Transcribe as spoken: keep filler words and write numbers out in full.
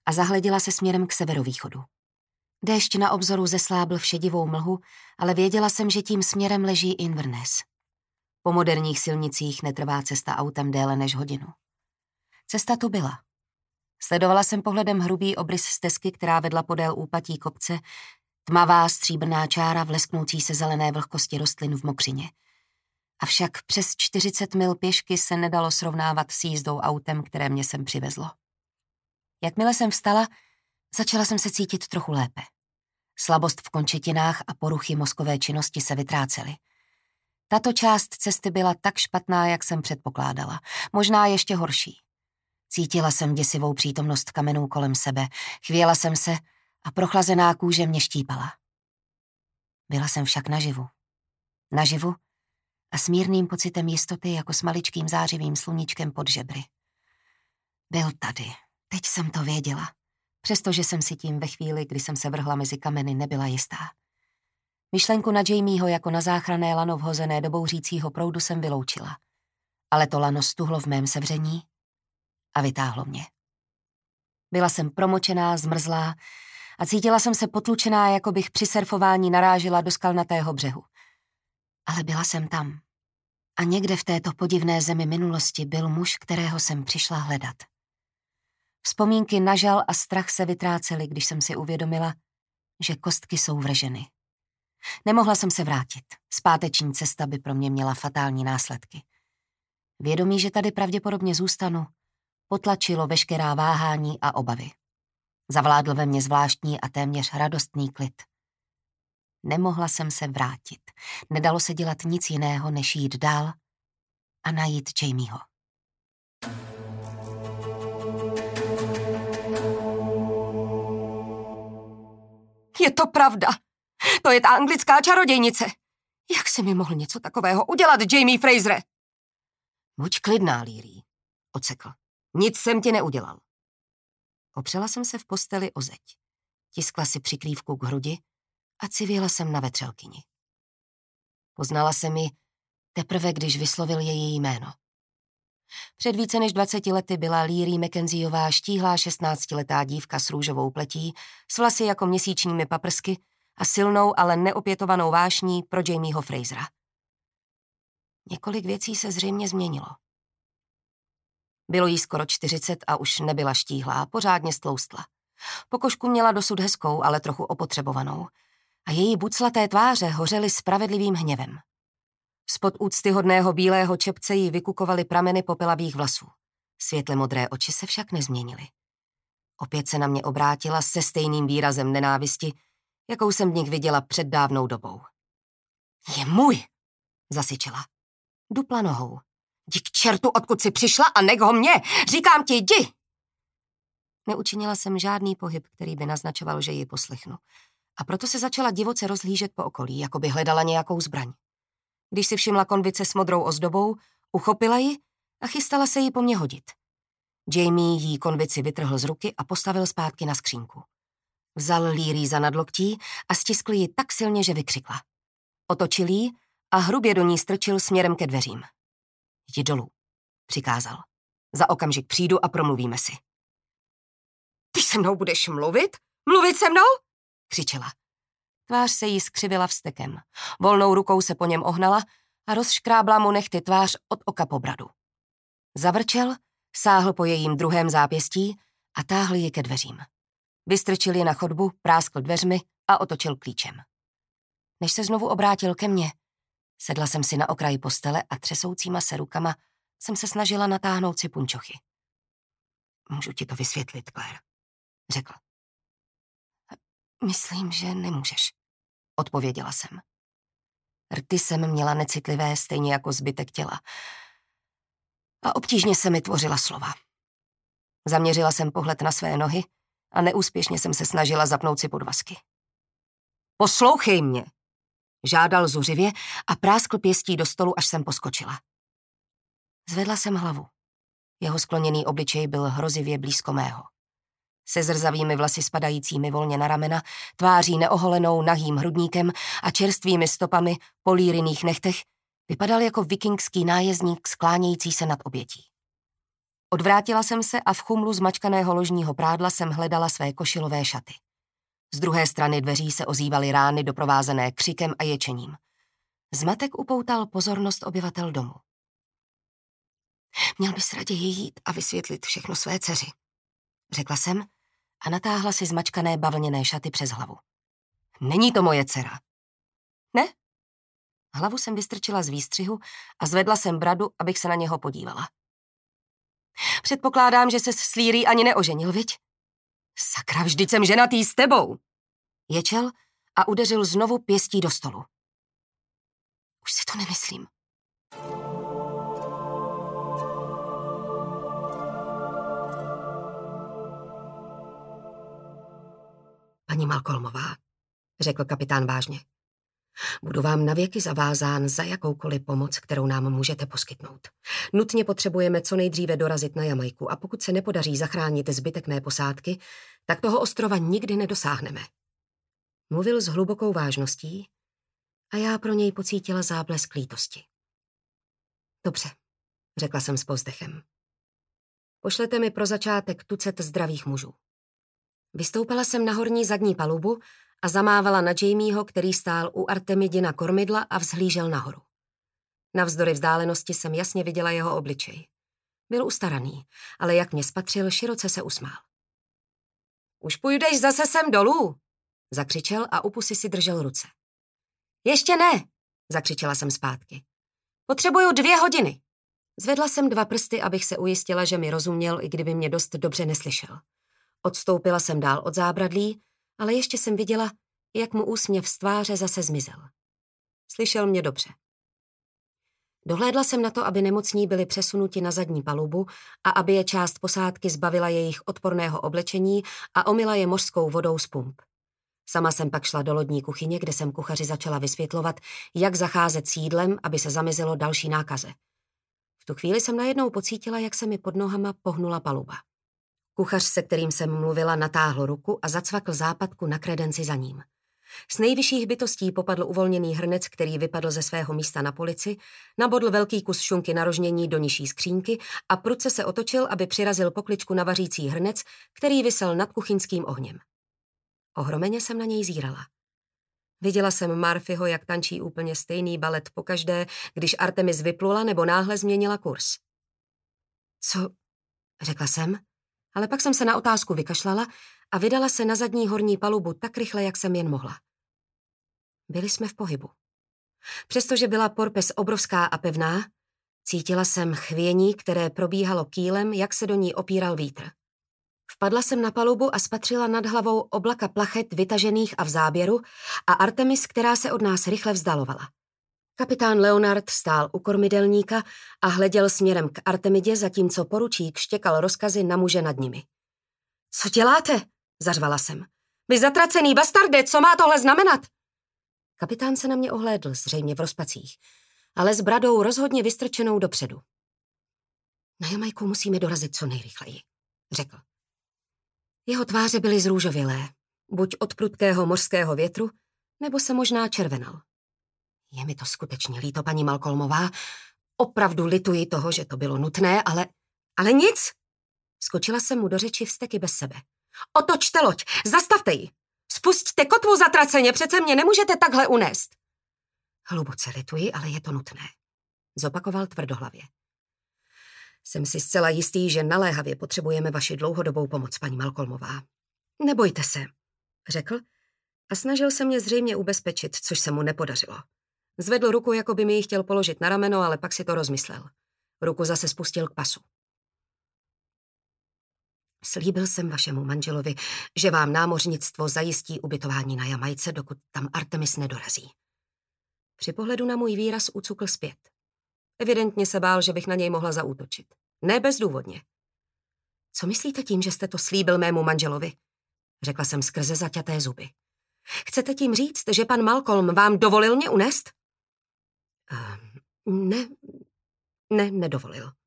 a zahleděla se směrem k severovýchodu. Déšť na obzoru zeslábl v šedivou mlhu, ale věděla jsem, že tím směrem leží Inverness. Po moderních silnicích netrvá cesta autem déle než hodinu. Cesta tu byla. Sledovala jsem pohledem hrubý obrys stezky, která vedla podél úpatí kopce, tmavá stříbrná čára vlesknoucí se zelené vlhkosti rostlin v mokřině. Avšak přes čtyřicet mil pěšky se nedalo srovnávat s jízdou autem, které mě sem přivezlo. Jakmile jsem vstala, začala jsem se cítit trochu lépe. Slabost v končetinách a poruchy mozkové činnosti se vytrácely. Tato část cesty byla tak špatná, jak jsem předpokládala. Možná ještě horší. Cítila jsem děsivou přítomnost kamenů kolem sebe, chvěla jsem se a prochlazená kůže mě štípala. Byla jsem však naživu. Naživu a s mírným pocitem jistoty jako s maličkým zářivým sluníčkem pod žebry. Byl tady. Teď jsem to věděla. Přestože jsem si tím ve chvíli, kdy jsem se vrhla mezi kameny, nebyla jistá. Myšlenku na Jamieho jako na záchranné lano vhozené do bouřícího proudu jsem vyloučila. Ale to lano stuhlo v mém sevření a vytáhlo mě. Byla jsem promočená, zmrzlá a cítila jsem se potlučená, jako bych při surfování narážela do skalnatého břehu. Ale byla jsem tam. A někde v této podivné zemi minulosti byl muž, kterého jsem přišla hledat. Vzpomínky na žal a strach se vytrácely, když jsem si uvědomila, že kostky jsou vrženy. Nemohla jsem se vrátit. Zpáteční cesta by pro mě měla fatální následky. Vědomí, že tady pravděpodobně zůstanu, potlačilo veškerá váhání a obavy. Zavládl ve mně zvláštní a téměř radostný klid. Nemohla jsem se vrátit. Nedalo se dělat nic jiného, než jít dál a najít Jamieho. Je to pravda. To je ta anglická čarodějnice. Jak jsi mi mohl něco takového udělat, Jamie Frasere? Buď klidná, Leary, odsekl. Nic jsem ti neudělal. Opřela jsem se v posteli o zeď. Tiskla si přikrývku k hrudi a civěla jsem na vetřelkyni. Poznala jsem ji teprve, když vyslovil její jméno. Před více než dvaceti lety byla Leary Mackenzieová štíhlá šestnáctiletá dívka s růžovou pletí, s vlasy jako měsíčními paprsky a silnou, ale neopětovanou vášní pro Jamieho Frasera. Několik věcí se zřejmě změnilo. Bylo jí skoro čtyřicet a už nebyla štíhlá, pořádně stloustla. Pokožku měla dosud hezkou, ale trochu opotřebovanou. A její buclaté tváře hořely spravedlivým hněvem. Spod úctyhodného bílého čepce jí vykukovaly prameny popelavých vlasů. Světle modré oči se však nezměnily. Opět se na mě obrátila se stejným výrazem nenávisti, jakou jsem v nich viděla před dávnou dobou. Je můj, zasyčela. Dupla nohou. Jdi k čertu, odkud jsi přišla a nech ho mě! Říkám ti, jdi! Neučinila jsem žádný pohyb, který by naznačoval, že ji poslechnu. A proto se začala divoce rozhlížet po okolí, jako by hledala nějakou zbraň. Když si všimla konvice s modrou ozdobou, uchopila ji a chystala se jí po mně hodit. Jamie jí konvici vytrhl z ruky a postavil zpátky na skřínku. Vzal Leary za nadloktí a stiskl ji tak silně, že vykřikla. Otočil ji a hrubě do ní strčil směrem ke dveřím. Jdi dolů, přikázal. Za okamžik přijdu a promluvíme si. Ty se mnou budeš mluvit? Mluvit se mnou? Křičela. Tvář se jí skřivila vztekem. Volnou rukou se po něm ohnala a rozškrábla mu nehty tvář od oka po bradu. Zavrčel, sáhl po jejím druhém zápěstí a táhl ji ke dveřím. Vystrčil ji na chodbu, práskl dveřmi a otočil klíčem. Než se znovu obrátil ke mně, sedla jsem si na okraji postele a třesoucíma se rukama jsem se snažila natáhnout si punčochy. Můžu ti to vysvětlit, Claire, řekl. Myslím, že nemůžeš, odpověděla jsem. Rty jsem měla necitlivé, stejně jako zbytek těla. A obtížně se mi tvořila slova. Zaměřila jsem pohled na své nohy a neúspěšně jsem se snažila zapnout si podvazky. Poslouchej mě, žádal zuřivě a práskl pěstí do stolu, až jsem poskočila. Zvedla jsem hlavu. Jeho skloněný obličej byl hrozivě blízko mého. Se zrzavými vlasy spadajícími volně na ramena, tváří neoholenou nahým hrudníkem a čerstvými stopami po Learyných nechtech, vypadal jako vikingský nájezdník sklánějící se nad obětí. Odvrátila jsem se a v chumlu zmačkaného ložního prádla jsem hledala své košilové šaty. Z druhé strany dveří se ozývaly rány doprovázené křikem a ječením. Zmatek upoutal pozornost obyvatel domu. Měl bys raději jít a vysvětlit všechno své dceři, řekla jsem a natáhla si zmačkané bavlněné šaty přes hlavu. Není to moje dcera. Ne? Hlavu jsem vystrčila z výstřihu a zvedla jsem bradu, abych se na něho podívala. Předpokládám, že ses s Leary ani neoženil, viď? Sakra, vždyť jsem ženatý s tebou. Ječel a udeřil znovu pěstí do stolu. Už si to nemyslím. Paní Malcolmová, řekl kapitán vážně, budu vám navěky zavázán za jakoukoliv pomoc, kterou nám můžete poskytnout. Nutně potřebujeme co nejdříve dorazit na Jamajku a pokud se nepodaří zachránit zbytek mé posádky, tak toho ostrova nikdy nedosáhneme. Mluvil s hlubokou vážností a já pro něj pocítila záblesk lítosti. Dobře, řekla jsem s povzdechem. Pošlete mi pro začátek tucet zdravých mužů. Vystoupala jsem na horní zadní palubu a zamávala na Jamieho, který stál u Artemidina kormidla a vzhlížel nahoru. Navzdory vzdálenosti jsem jasně viděla jeho obličej. Byl ustaraný, ale jak mě spatřil, široce se usmál. Už půjdeš zase sem dolů, zakřičel a u pusy si držel ruce. Ještě ne, zakřičela jsem zpátky. Potřebuju dvě hodiny. Zvedla jsem dva prsty, abych se ujistila, že mi rozuměl, i kdyby mě dost dobře neslyšel. Odstoupila jsem dál od zábradlí, ale ještě jsem viděla, jak mu úsměv z tváře zase zmizel. Slyšel mě dobře. Dohlédla jsem na to, aby nemocní byli přesunuti na zadní palubu a aby je část posádky zbavila jejich odporného oblečení a omyla je mořskou vodou z pump. Sama jsem pak šla do lodní kuchyně, kde jsem kuchaři začala vysvětlovat, jak zacházet s jídlem, aby se zamezilo další nákaze. V tu chvíli jsem najednou pocítila, jak se mi pod nohama pohnula paluba. Kuchař, se kterým jsem mluvila, natáhl ruku a zacvakl západku na kredenci za ním. Z nejvyšších bytostí popadl uvolněný hrnec, který vypadl ze svého místa na polici, nabodl velký kus šunky na rožnění do nižší skřínky a prudce se otočil, aby přirazil pokličku na vařící hrnec, který visel nad kuchyňským ohněm. Ohromeně jsem na něj zírala. Viděla jsem Murphyho, jak tančí úplně stejný balet pokaždé, když Artemis vyplula nebo náhle změnila kurz. Co? Řekla jsem, ale pak jsem se na otázku vykašlala a vydala se na zadní horní palubu tak rychle, jak jsem jen mohla. Byli jsme v pohybu. Přestože byla Porpes obrovská a pevná, cítila jsem chvění, které probíhalo kýlem, jak se do ní opíral vítr. Vpadla jsem na palubu a spatřila nad hlavou oblaka plachet vytažených a v záběru a Artemis, která se od nás rychle vzdalovala. Kapitán Leonard stál u kormidelníka a hleděl směrem k Artemidě, zatímco poručík štěkal rozkazy na muže nad nimi. Co děláte? Zařvala jsem. Vy zatracený bastarde, co má tohle znamenat? Kapitán se na mě ohlédl, zřejmě v rozpacích, ale s bradou rozhodně vystrčenou dopředu. Na Jamajku musíme dorazit co nejrychleji, řekl. Jeho tváře byly zrůžovělé, buď od prudkého mořského větru, nebo se možná červenal. Je mi to skutečně líto, paní Malcolmová. Opravdu lituji toho, že to bylo nutné, ale... Ale nic! Skočila jsem mu do řeči vzteky bez sebe. Otočte loď, zastavte ji! Spusťte kotvu zatraceně, přece mě nemůžete takhle unést. Hluboce lituji, ale je to nutné, zopakoval tvrdohlavě. Jsem si zcela jistý, že naléhavě potřebujeme vaši dlouhodobou pomoc, paní Malcolmová. Nebojte se, řekl a snažil se mě zřejmě ubezpečit, což se mu nepodařilo. Zvedl ruku, jako by mi ji chtěl položit na rameno, ale pak si to rozmyslel. Ruku zase spustil k pasu. Slíbil jsem vašemu manželovi, že vám námořnictvo zajistí ubytování na Jamajce, dokud tam Artemis nedorazí. Při pohledu na můj výraz ucukl zpět. Evidentně se bál, že bych na něj mohla zaútočit. Ne bezdůvodně. Co myslíte tím, že jste to slíbil mému manželovi? Řekla jsem skrze zaťaté zuby. Chcete tím říct, že pan Malcolm vám dovolil mě unést? Uh, ne, ne, nedovolil.